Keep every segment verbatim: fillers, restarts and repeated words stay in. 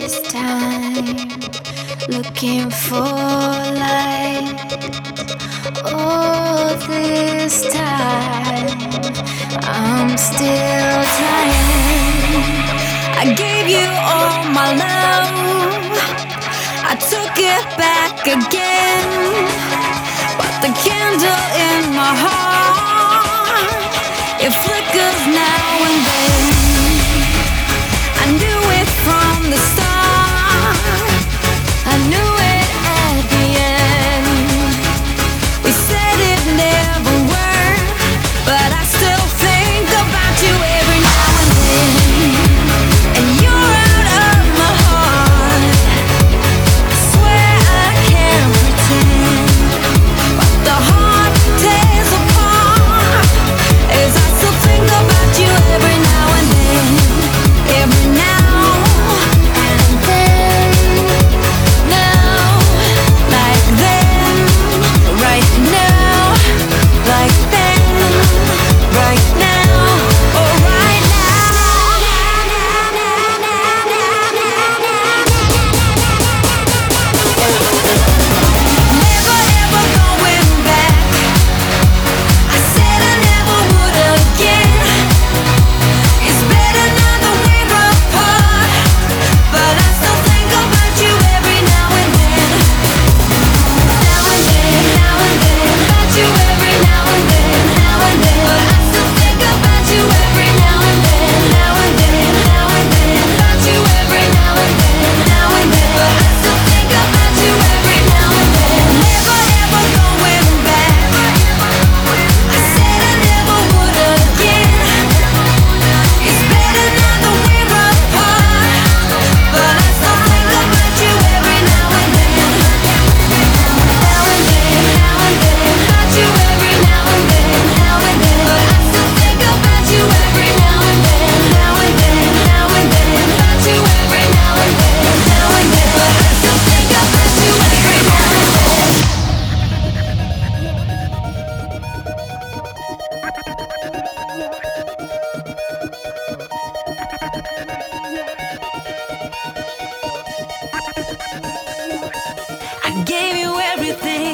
this time, looking for light. All this time, I'm still trying. I gave you all my love, I took it back again, but the candle in my heart, it flickers now and then. I knew it from the start, I knew it at the end. We said it never worked, but I still think about you every now and then. And you're out of my heart, I swear I can't pretend, but the heart tears apart as I still think about you every now and then. Every now and then, now, like then, right now, like then, right now, oh right Never ever going back, I said I never would again. It's better now that we're apart, but I still think about you every now and then. Now and then, now and then, about you every now and then, now and then. But I still think about you every now and then, now and then, now and then, about you every now and then, now and then. But I still think about you every now and then. Never ever going back, I said I never would again. It's better now that we're apart, but I still think about you every now and then. Now and then, now and then, about you every now and then, now and then. But I still think about you every now and then, now and then, now and then, about you every now and then, now and then. But I still think about you every now and then. I gave you everything,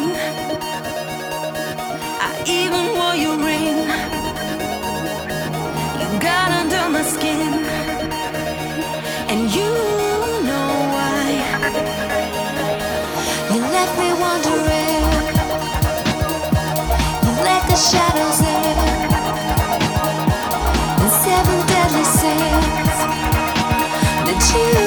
I even wore your ring. You got under my skin, and you know why. You left me wondering, you let the shadows in, and seven deadly sins that you